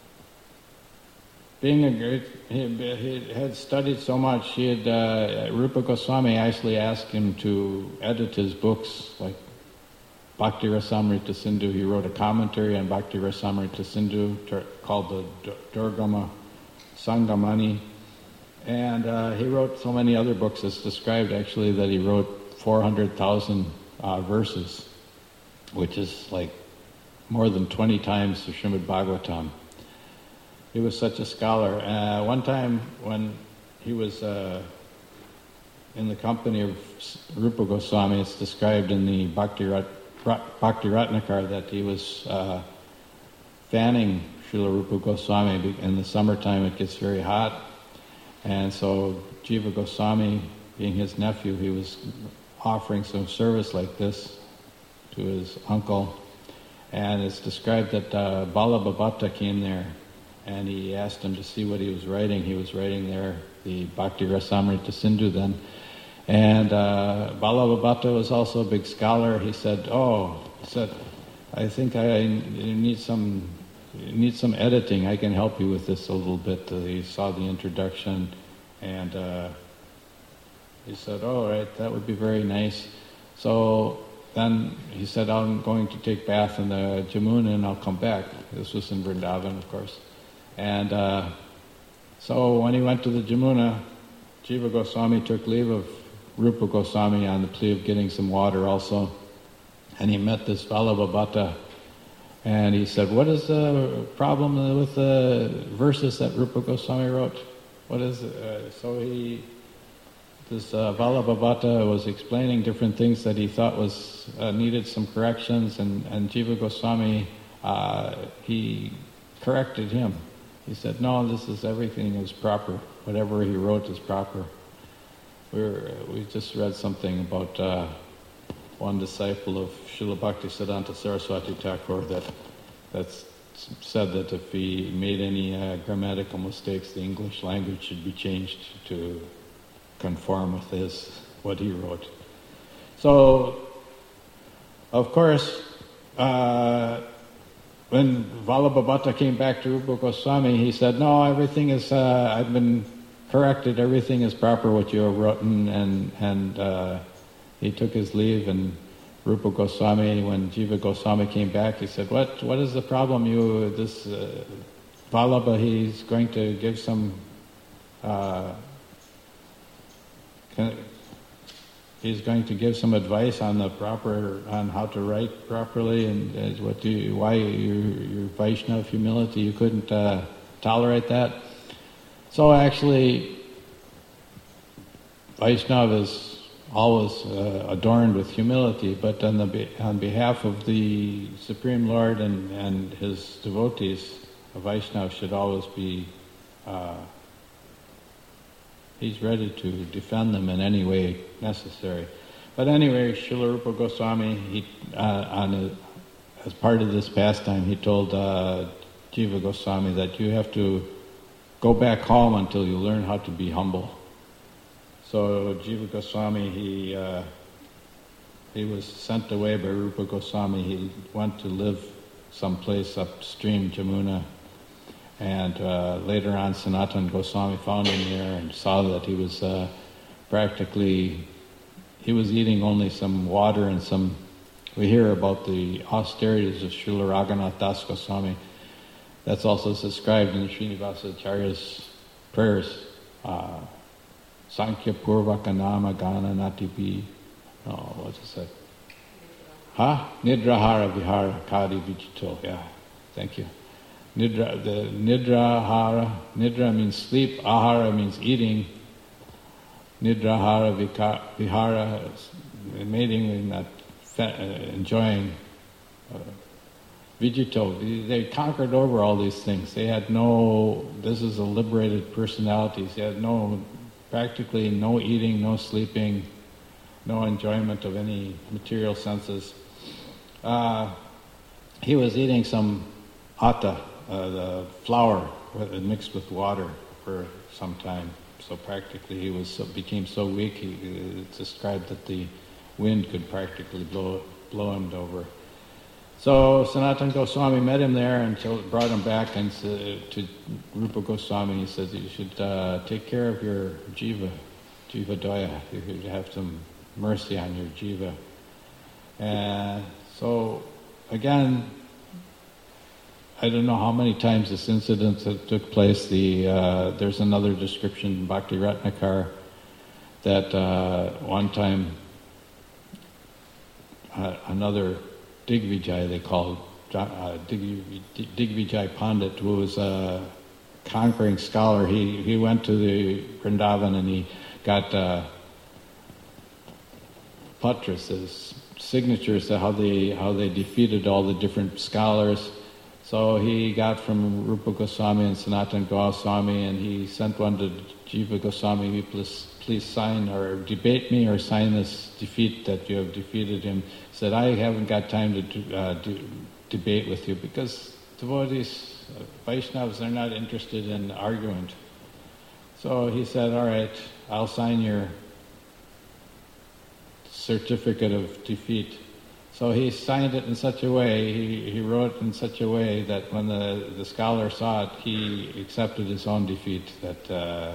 being a great, he had studied so much. Rupa Goswami actually asked him to edit his books, like Bhakti Rasamrita Sindhu. He wrote a commentary on Bhakti Rasamrita Sindhu called the Durgama Sangamani. And he wrote so many other books. It's described actually that he wrote 400,000 verses, which is like more than 20 times the Srimad Bhagavatam. He was such a scholar. One time when he was in the company of Rupa Goswami, it's described in the Bhakti Ratnakar that he was fanning Srila Rupa Goswami. In the summertime it gets very hot, and so Jiva Goswami, being his nephew, he was offering some service like this to his uncle. And it's described that Balabhabhata came there, and he asked him to see what he was writing. He was writing there the Bhakti Rasamrita Sindhu then. And Balabhabhata was also a big scholar. He said, I think I need some editing. I can help you with this a little bit. He saw the introduction, and he said, right, that would be very nice. So then he said, I'm going to take bath in the Jamuna and I'll come back. This was in Vrindavan, of course. And so when he went to the Jamuna, Jiva Goswami took leave of Rupa Goswami on the plea of getting some water also. And he met this Balabhabhata, and he said, what is the problem with the verses that Rupa Goswami wrote? What is it? This Balabhabhata was explaining different things that he thought was needed some corrections, and Jiva Goswami, he corrected him. He said, no, everything is proper. Whatever he wrote is proper. We just read something about one disciple of Srila Bhaktisiddhanta Saraswati Thakur that's said that if he made any grammatical mistakes, the English language should be changed to conform with what he wrote. So, of course, when Balabhabhata came back to Rupa Goswami, he said, no, everything is, I've been corrected, everything is proper what you have written, and he took his leave, and Rupa Goswami, when Jiva Goswami came back, he said, what is the problem? Vallabha, he's going to give some, he's going to give some advice on on how to write properly, and why your Vaishnava humility, you couldn't tolerate that. So actually, Vaishnava is always adorned with humility, but on behalf of the Supreme Lord and his devotees, a Vaishnava should always be, he's ready to defend them in any way necessary. But anyway, Srila Rupa Goswami, as part of this pastime, he told Jiva Goswami that you have to go back home until you learn how to be humble. So Jiva Goswami, he was sent away by Rupa Goswami. He went to live someplace upstream, Jamuna, and later on Sanatan Goswami found him there and saw that he was he was eating only some water and some. We hear about the austerities of Srila Raghunath Das Goswami. That's also described in Srinivasa Acharya's prayers. Sankhya Purvaka Nama Gana Natipi. Oh, what's it say? Nidrahara Vihara Kadi Vijito. Yeah, thank you. Nidrahara, Nidra means sleep, Ahara means eating. Nidrahara Vihara, mating, not enjoying. Vijito, they conquered over all these things. They had this is a liberated personalities. They had practically no eating, no sleeping, no enjoyment of any material senses. He was eating some atta, the flour mixed with water for some time. So practically he became so weak, it's described that the wind could practically blow him over. So Sanatana Goswami met him there and brought him back and said to Rupa Goswami, he said, you should take care of your jiva doya. You should have some mercy on your jiva. And so again, I don't know how many times this incident took place. There's another description in Bhakti Ratnakar that one time another Digvijay, they called Digvijay Pandit, who was a conquering scholar. He went to the Vrindavan and he got patras, signatures to how they defeated all the different scholars. So he got from Rupa Goswami and Sanatana Goswami, and he sent one to Jiva Goswami, please sign or debate me or sign this defeat that you have defeated him. He said, I haven't got time to debate with you because devotees, Vaishnavas, they're not interested in argument. So he said, all right, I'll sign your certificate of defeat. So he signed it in such a way, he wrote in such a way that when the scholar saw it, he accepted his own defeat. That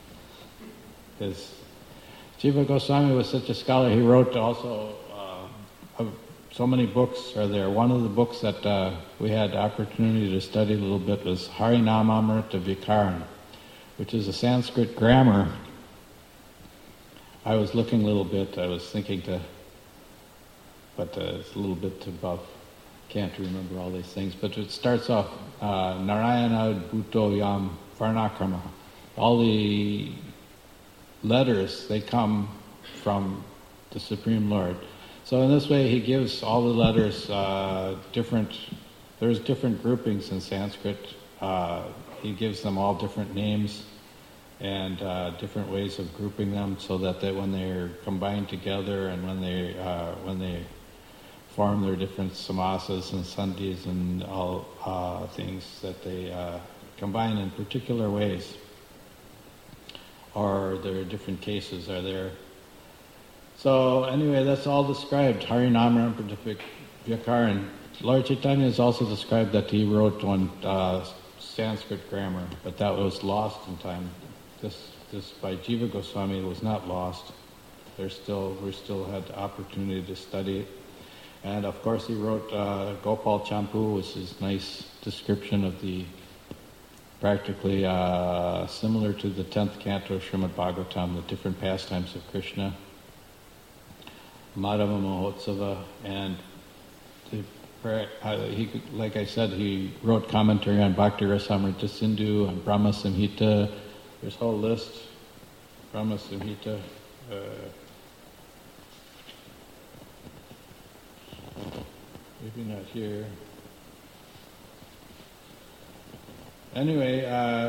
Jiva Goswami was such a scholar, he wrote also so many books are there. One of the books that we had the opportunity to study a little bit was Harinamamrita Vikaran, which is a Sanskrit grammar. I was looking a little bit, I was thinking but it's a little bit above, can't remember all these things. But it starts off, Narayana Bhuto Yam Varnakrama. All the letters, they come from the Supreme Lord. So in this way, he gives all the letters there's different groupings in Sanskrit. He gives them all different names and different ways of grouping them so that when they're combined together and when they form their different samasas and sandhis and all things that they combine in particular ways, or there are different cases are there. So anyway, that's all described. Harinamrita Vyakaran. Lord Chaitanya is also described that he wrote one Sanskrit grammar, but that was lost in time. This by Jiva Goswami was not lost. We still had the opportunity to study it. And of course he wrote Gopal Champu, was his nice description of the practically similar to the 10th canto of Srimad Bhagavatam, the different pastimes of Krishna. Madhava Mahotsava, and like I said, he wrote commentary on Bhakti Rasamrita Sindhu and Brahma Samhita. There's a whole list. Brahma Samhita. Maybe not here. Anyway,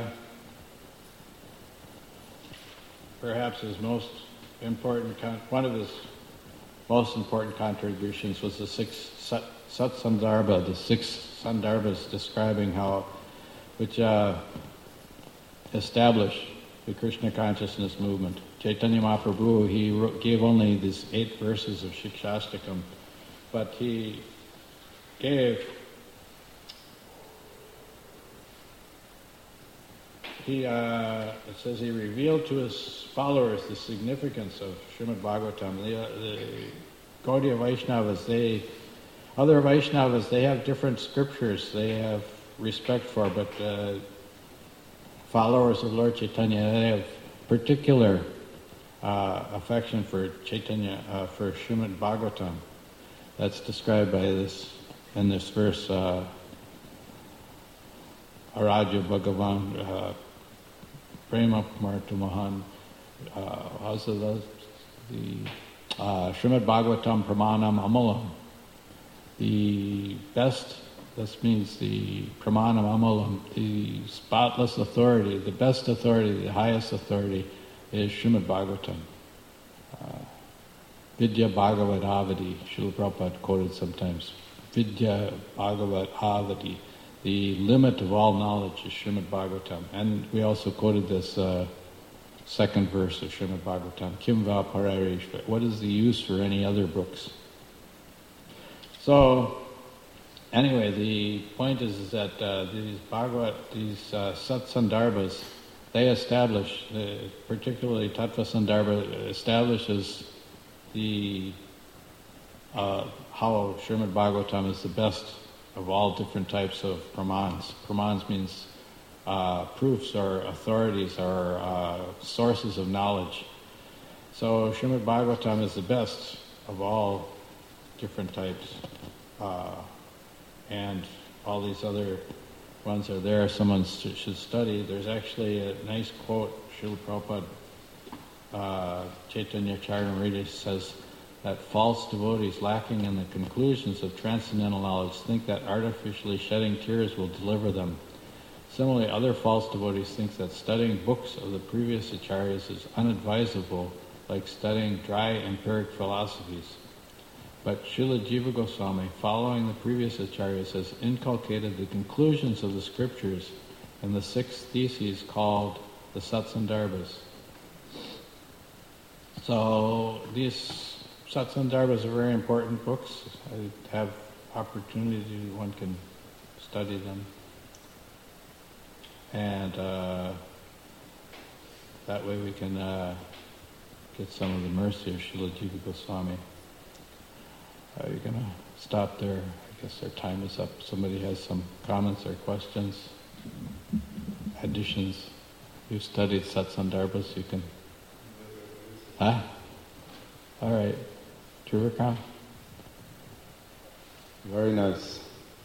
perhaps his most important, one of his most important contributions was the six Sat-Sandarbha, the six Sandarbhas describing which established the Krishna consciousness movement. Chaitanya Mahaprabhu, he gave only these 8 verses of Shikshastakam, but he gave, it says he revealed to his followers the significance of Srimad Bhagavatam. The Gaudiya Vaishnavas, other Vaishnavas, they have different scriptures they have respect for, but followers of Lord Chaitanya, they have particular affection for Chaitanya, for Srimad Bhagavatam. That's described by this in this verse, Araja Bhagavan Prema Martu Mahan. Also the Srimad Bhagavatam Pramanam Amalam. The best, this means the Pramanam Amalam, the spotless authority, the best authority, the highest authority is Srimad Bhagavatam. Vidya Bhagavat Avadi, Srila Prabhupada quoted sometimes. Vidya Bhagavat Avadi, the limit of all knowledge is Srimad Bhagavatam. And we also quoted this second verse of Srimad Bhagavatam, Kim va pararishva. What is the use for any other books? So, anyway, the point is that these Satsandarbhas, they establish, particularly Tattva Sandarbha establishes the how Srimad Bhagavatam is the best of all different types of pramans. Pramans means proofs or authorities or sources of knowledge. So Srimad Bhagavatam is the best of all different types, and all these other ones are there. Someone should study. There's actually a nice quote. Srila Prabhupada, Chaitanya Charitamrita says that false devotees lacking in the conclusions of transcendental knowledge think that artificially shedding tears will deliver them. Similarly, other false devotees think that studying books of the previous acharyas is unadvisable, like studying dry empiric philosophies. But Srila Jiva Goswami, following the previous acharyas, has inculcated the conclusions of the scriptures in the 6 theses called the Satsandarbhas. So these Satsandarbhas are very important books. I have opportunity, one can study them. And that way we can get some of the mercy of Srila Jiva Goswami. Are you going to stop there? I guess our time is up. Somebody has some comments or questions, additions. You've studied Satsandarbhas, you can... Huh? All right. Trivakam? Very nice.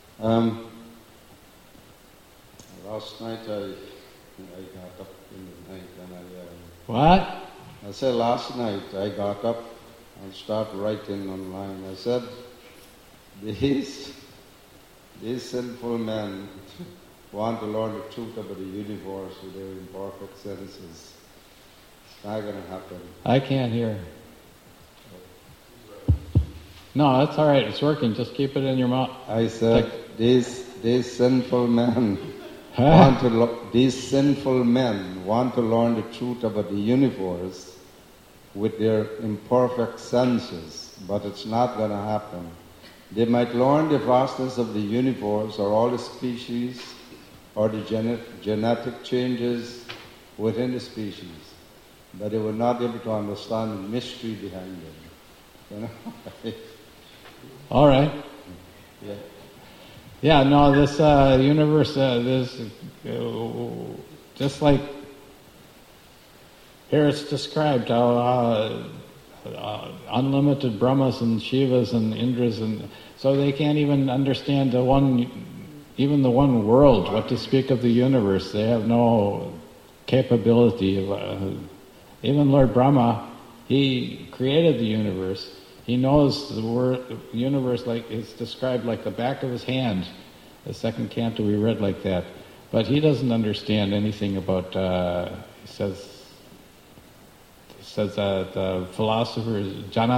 Last night I got up in the night and What? I said last night I got up and started writing online. I said, these sinful men want to learn the truth about the universe with their imperfect senses. It's not going to happen. I can't hear. No, that's all right. It's working. Just keep it in your mouth. I said, these sinful men these sinful men want to learn the truth about the universe with their imperfect senses, but it's not going to happen. They might learn the vastness of the universe or all the species or the genetic changes within the species, but they will not be able to understand the mystery behind them. You know? All right. Yeah. Yeah, no, this universe, just like here it's described how unlimited Brahmas and Shivas and Indras, and so they can't even understand the one world, what to speak of the universe. They have no capability of, even Lord Brahma, he created the universe. He knows the universe like it's described like the back of his hand. The second canto we read like that. But he doesn't understand anything about, he says that philosophers,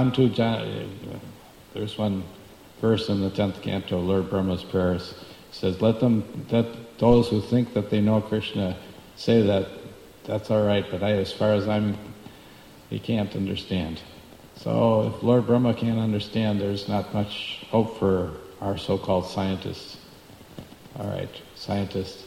there's one verse in the 10th canto, Lord Brahma's prayers, says, let those who think that they know Krishna say that, that's all right, but as far as he can't understand. So if Lord Brahma can't understand, there's not much hope for our so-called scientists. All right, scientists.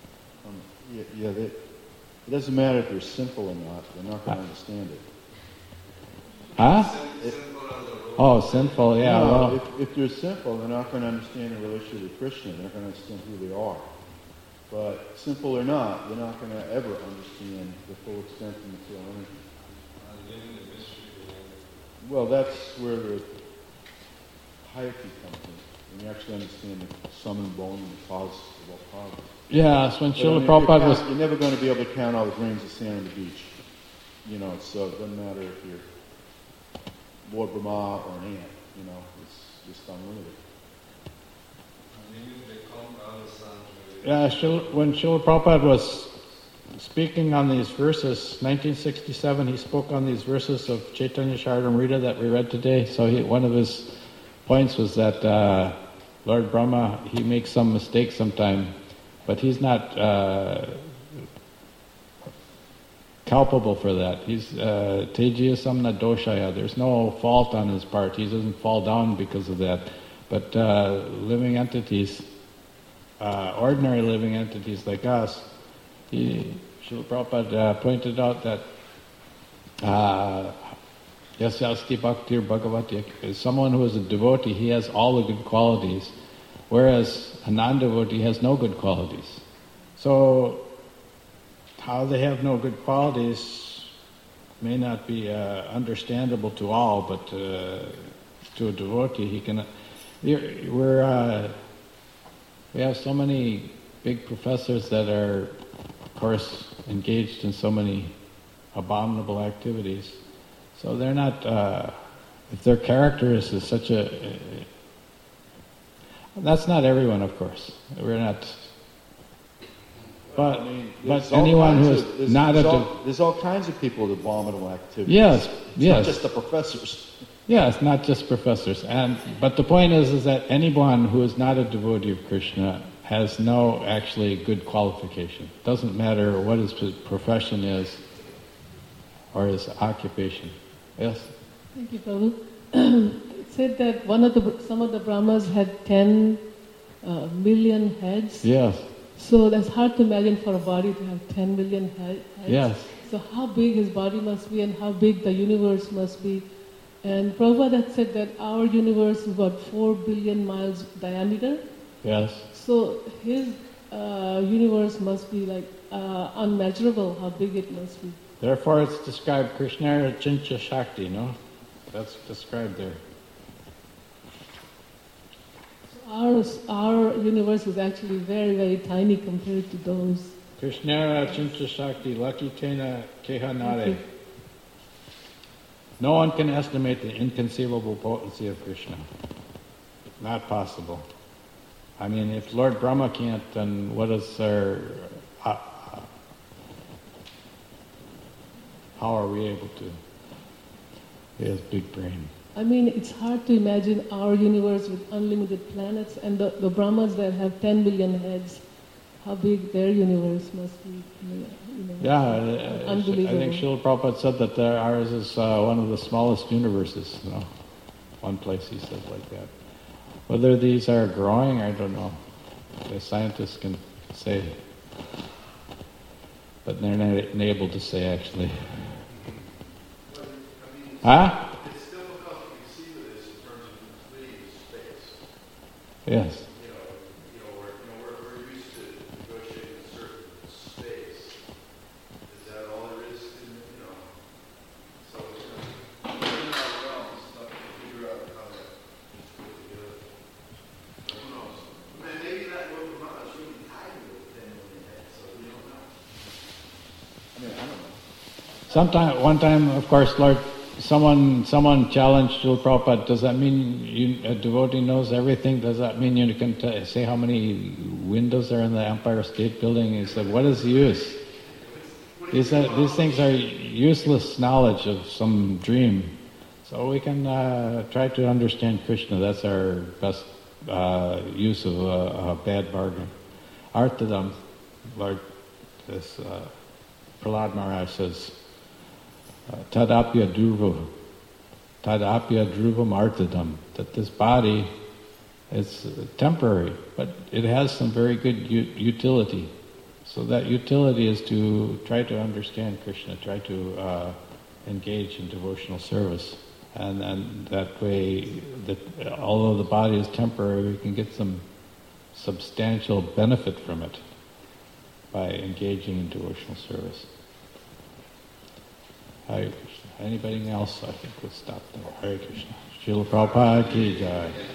It doesn't matter if you're simple or not. They're not going to understand it. Huh? Sinful, yeah. No, well, if they're simple, they're not going to understand the relationship with Krishna. They're not going to understand who they are. But simple or not, they're not going to ever understand the full extent of material energy. Well, that's where piety comes in, when you actually understand the sum and bone and the cause of all problems. Yes, when But I mean, Srila Prabhupada was... you're never going to be able to count all the grains of sand on the beach. So it doesn't matter if you're Lord Brahma or an ant. It's just unlimited. Yeah, when Srila Prabhupada was speaking on these verses, 1967, he spoke on these verses of Chaitanya Charitamrita that we read today. So one of his points was that Lord Brahma, he makes some mistakes sometime, but he's not culpable for that. He's Tejiya Samna Doshaya. There's no fault on his part. He doesn't fall down because of that. But living entities, ordinary living entities like us, Srila Prabhupada pointed out that Yasya Asti Bhaktir Bhagavati is someone who is a devotee, he has all the good qualities, whereas a non-devotee has no good qualities. So, how they have no good qualities may not be understandable to all, but to a devotee, he can... We have so many big professors that are, of course, engaged in so many abominable activities. So they're not, if their character is such a... That's not everyone, of course. We're not... But, anyone who is not there's all kinds of people with abominable activities. Yes, yes. Not just the professors. Yes, not just professors. But the point is that anyone who is not a devotee of Krishna has no actually good qualification. Doesn't matter what his profession is or his occupation. Yes? Thank you, Prabhu. It said that some of the Brahmas had 10 million heads. Yes. So that's hard to imagine for a body to have 10 million heads. Yes. So how big his body must be and how big the universe must be. And Prabhupada had said that our universe is about 4 billion miles diameter. Yes. So his universe must be like unmeasurable, how big it must be. Therefore it's described Krishna Chincha Shakti, no? That's described there. Our universe is actually very, very tiny compared to those. Krishna Chincha Shakti Lakitena Kehanare. No one can estimate the inconceivable potency of Krishna. Not possible. I mean, if Lord Brahma can't, then what is our... how are we able to? He has big brain. I mean, it's hard to imagine our universe with unlimited planets and the Brahmas that have 10 billion heads, how big their universe must be. Unbelievable. I think Srila Prabhupada said that ours is one of the smallest universes. One place he said like that. Whether these are growing, I don't know. The scientists can say, but they're not able to say actually. Huh? It's difficult to conceive of this in terms of completing space. Yes. We're used to negotiating a certain space. Is that all there is to, so it's going to be our realms, stuff to figure out how to put together. Who knows? Maybe that Lord Brahma is really hiding with 10 million heads, so we don't know. I don't know. One time, of course, someone challenged Srila Prabhupada, does that mean a devotee knows everything? Does that mean you can say how many windows are in the Empire State Building? He said, what is the use? These things are useless knowledge of some dream. So we can try to understand Krishna. That's our best use of a bad bargain. Arthadam, Lord, this Prahlad Maharaj says, Tadapya dhruvam arthadam, that this body is temporary, but it has some very good utility. So that utility is to try to understand Krishna, try to engage in devotional service. And that way, although the body is temporary, we can get some substantial benefit from it by engaging in devotional service. Hare Krishna. Anybody else? I think we'll stop there. Hare Krishna. Srila Prabhupada ki jai.